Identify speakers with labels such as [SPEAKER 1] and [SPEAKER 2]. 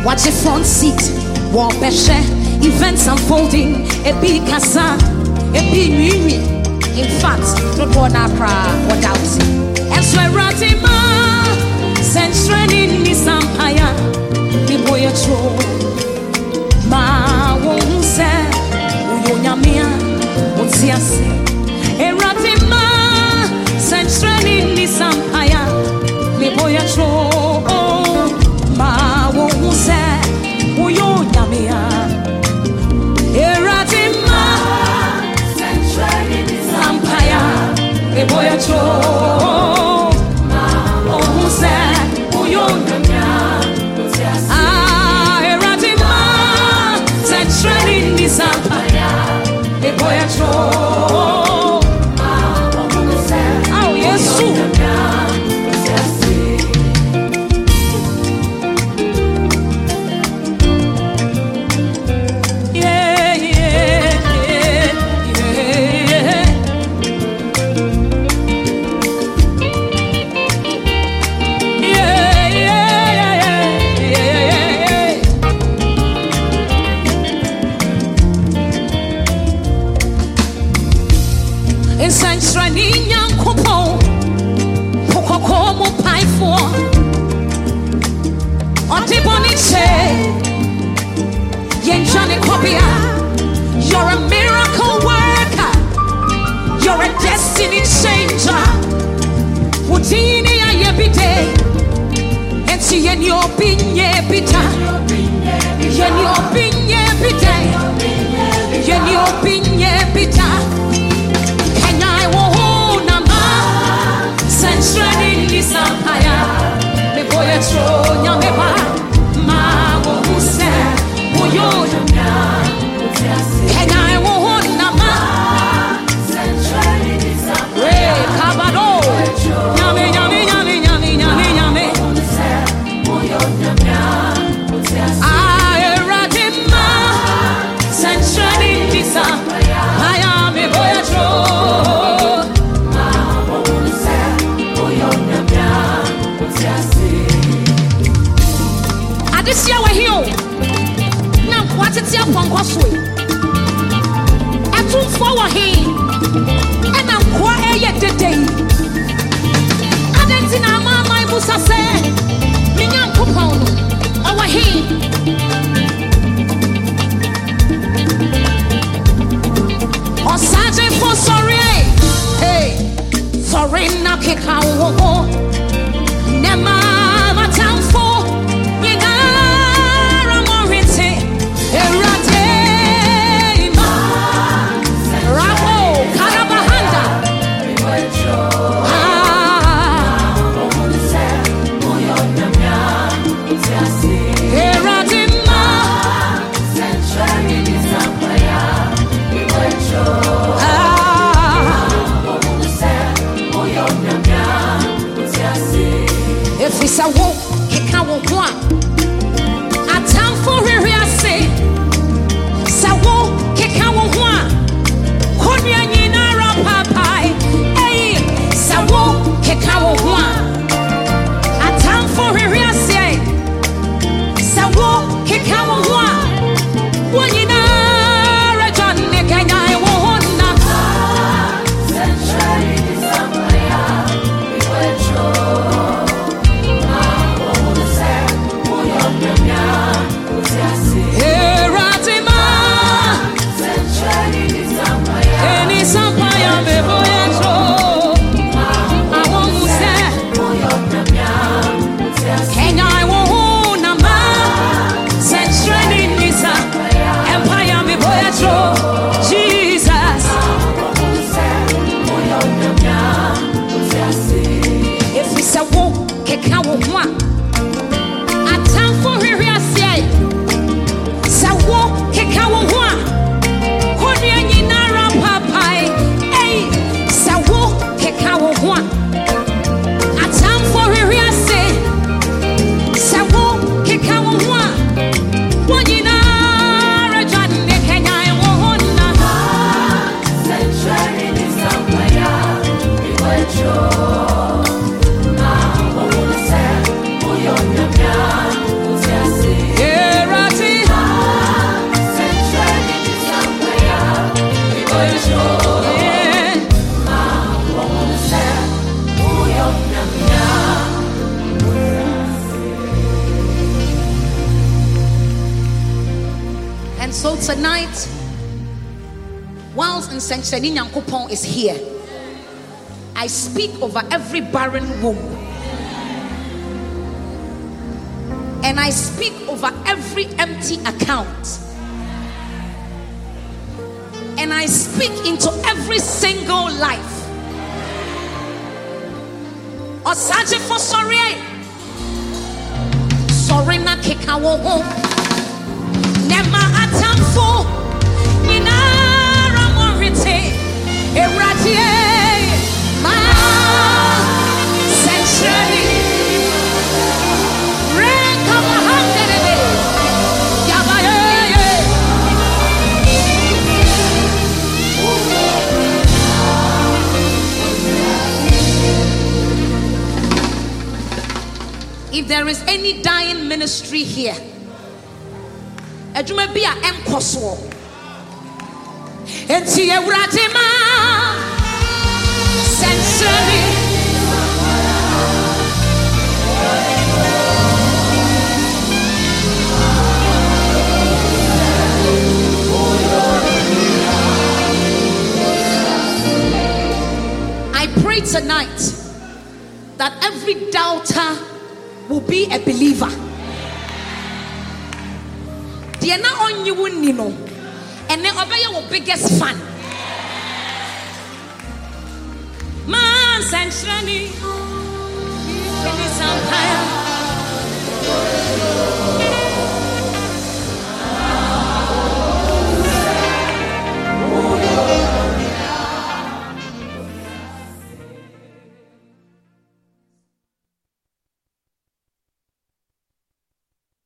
[SPEAKER 1] Watch a front seat, walk beshe, events unfolding, a big casa, a big mimi. In fact, don't wanna cry without it. And so I wrote him, send training in Sampaya, the boy a true. Ma won't say, Uyonyamia, what's he say? A ratima, send training in Sampaya, the boy a true. Ma won't say, Uyonyamia, a ratima, send training in Sampaya, the boy a true. Ma won't say, Uyonyamia. Training this empire, the boy at all. Oh, yes, yeah, yeah, you're a miracle worker. You're a destiny changer. Wutini ya yebite, enti yeni opinye bita, yeni opinye bita, yeni opinye bita. Kenya wo na ma, central in this empire. Me boy a tro nyameba, ma wo se, wo yo na. Can I want nama? Hey, Kabado. Yummy, yummy, yummy, yummy, yummy, yummy. I radima. Century Disa. I am a voyageur. I just hear we're here. Now, what's it here from Cosway? Forward here, and I'm quiet today. I didn't see my Musa say, Minyan Kupon, over here. On Saturday for sorry, hey, sorry, now kick out. Nema, my town for you got a morite, erate. If it's a walk, he can't walk one. A time for here, I say, Sawo, he can't walk one. Konya Nina Rapapai, eh, Sawo, he can't walk one. A time for here, I say, Sawo, he can't walk one. When you know, Rajan, Kenya, I won't know. And so tonight, whilst Nsenkyerɛnne Nyankopɔn is here, I speak over every barren womb. And I speak over every empty account. And I speak into every single life. Osaje for sorry. Sorry na kekawo ho. Nema atamfo. Ninara morite. Eradie. Ma Nsenkyerɛnne. If there is any dying ministry here, adwuma bi a ɛnkɔ soɔ, enti Awurade ma Nsenkyerɛnne. I pray tonight that every doubter will be a believer. They are not on you, Nino, and they obey your biggest fan. Man, Nsenkyerɛnne,